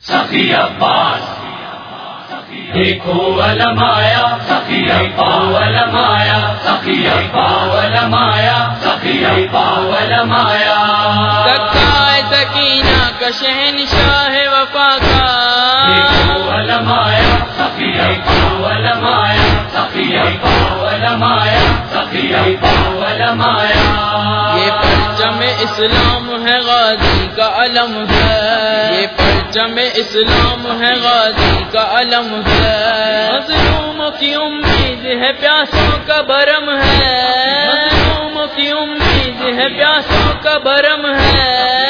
سخی عباس دیکھو علم آیا، سخی عباس علم آیا، سخی عباس علم آیا، سخی عباس علم آیا، سکھائے سکینہ کا شہنشاہ وفا کا دیکھو علم آیا، سخی عباس علم آیا، سخی عباس علم آیا، سخی عباس علم آیا، یہ پرچم اسلام ہے غازی کا علم ہے، یہ پرچم اسلام ہے غازی کا علم ہے، مظلوموں کی امید ہے پیاسوں کا برم ہے، مظلوموں کی امید ہے پیاسوں کا برم ہے،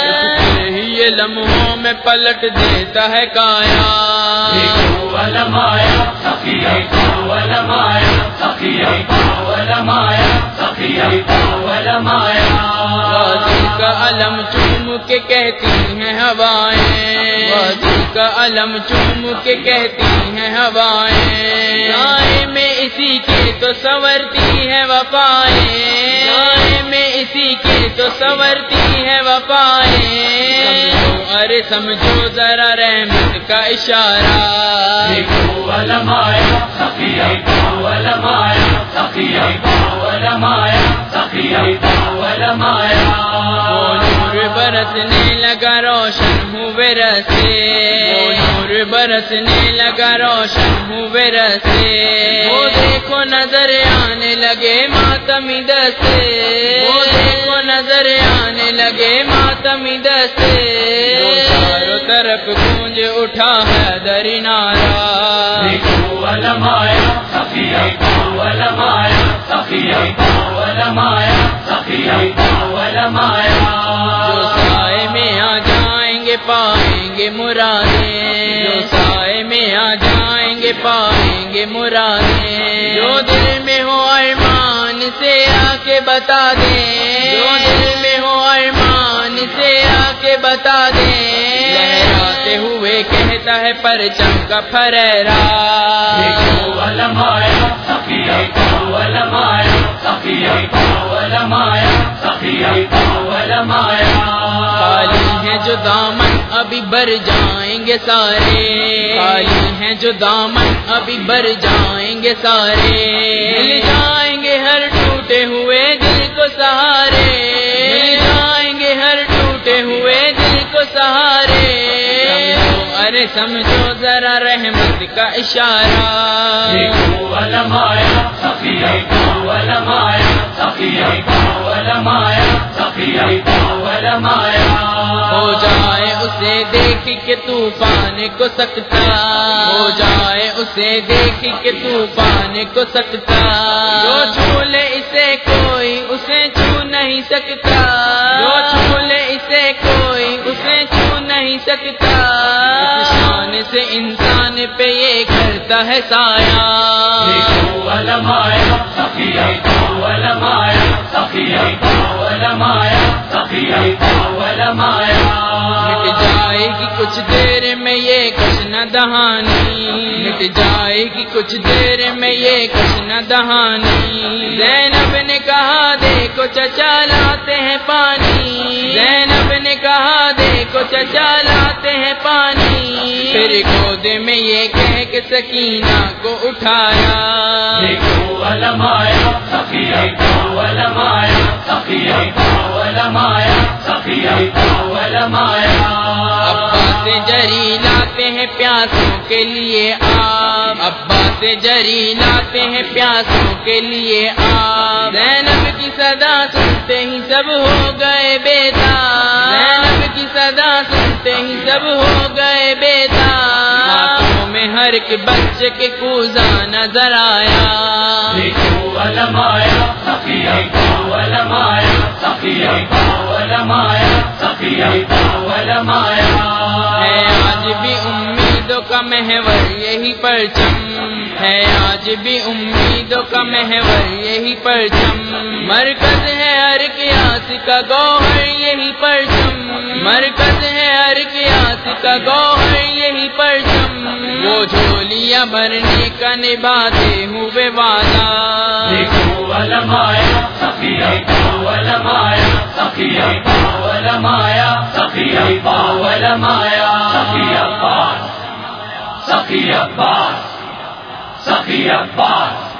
یہ لمحوں میں پلٹ دیتا ہے کایا، دیکھو علم آیا، سخی عباس علم آیا، سخی عباس علم آیا، سخی عباس علم آیا، غازی کا علم چوم کے کہتی ہیں ہوائیں، غازی کا علم چوم کے کہتی ہیں ہوائیں، رائے میں اسی کے تو سنورتی ہے وفائیں، رائے میں اسی کے تو سنورتی ہے وفائیں، ارے سمجھو ذرا رحمت کا اشارہ، دیکھو علم آیا، سخی عباس علم آیا، سخی عباس علم آیا، سخی عباس علم آیا، وہ نور برسنے لگا روشن ہوئے رسے، وہ نور برسنے لگا روشن ہوئے رسے، وہ دیکھو نظر آنے لگے ماتمی دستے، وہ دیکھو نظر آنے لگے ماتمی دستے، چاروں طرف گونج اٹھا حیدر نعرہ، دیکھو علم آیا، سخی عباس علم آیا، سخی عباس علم آیا، سخی عباس علم آیا، جو سائے میں آ جائیں گے پائیں گے مرادیں، جو سائے میں آ جائیں گے پائیں گے مرادیں، جو دل میں ہو ارمان سے آ کے بتا دیں، جو دل میں ہو ارمان سے آ کے بتا دیں، لہراتے ہوئے کہتا ہے پرچم کا پھریرا، دیکھو علم آیا، سخی عباس علم آیا، سخی عباس علم آیا، سخی عباس علم آیا، خالی ہیں جو دامن ابھی بھر جائیں گے سارے، خالی ہیں جو دامن ابھی بھر جائیں گے سارے، مل جائیں گے ہر ٹوٹے ہوئے دل کو سہارے، مل جائیں گے ہر ٹوٹے ہوئے دل کو سہارے، ارے سمجھو ذرا رحمت کا اشارہ، دیکھو علم آیا، سخی عباس علم آیا، سخی عباس علم آیا، سخی عباس علم آیا، ہو جائے اسے دیکھ کے طوفان کو سکتا، ہو جائے اسے دیکھ کے طوفان کو سکتا، جو چھو لے اسے کوئی اسے چھو نہیں سکتا، جو چھو لے اسے کوئی اسے چھو نہیں سکتا، اس شان سے انسان پہ یہ کرتا ہے سایہ، دیکھو علم آیا، سخی عباس علم آیا، سخی عباس علم آیا، سخی عباس علم آیا، مٹ جائے گی کچھ دیر میں یہ کشن دہانی، مٹ جائے گی کچھ دیر میں یہ کشن دہانی، زینب نے کہا دیکھو چچا لاتے ہیں پانی، زینب نے کہا دیکھو چچا لاتے ہیں پانی، پھر گود میں یہ کہہ کے سکینہ کو اٹھایا، دیکھو علم آیا، سخی عباس علم آیا، سخی عباس علم آیا، سخی عباس علم آیا، ابا سے جری لاتے ہیں پیاسوں کے لیے آپ، ابا سے جری لاتے ہیں پیاسوں کے لیے آپ، زینب کی صدا سنتے ہی سب ہو گئے بیدار، زینب کی صدا سنتے ہی سب ہو گئے بیدار، آنکھوں میں ہر ایک بچے کے کوزہ نظر آیا، دیکھو علم آیا، سخی عباس علم آیا، سخی عباس علم آیا، سخی عباس علم آیا، ہے آج بھی امیدوں کا محور یہی پرچم، ہے آج بھی امیدوں کا محور یہی پرچم، مرکز ہے ہر قیاس کا گوہر یہی پرچم، مرکز ہے ہر قیاس کا گوہر یہی پرچم، وہ جھولیاں بھرنے کا نبھاتے ہوئے وعدہ، دیکھو علم آیا، سخی عباس علم آیا، سخی عباس علم آیا، سخی عباس علم آیا، سخی عباس سخی عباس سخی عباس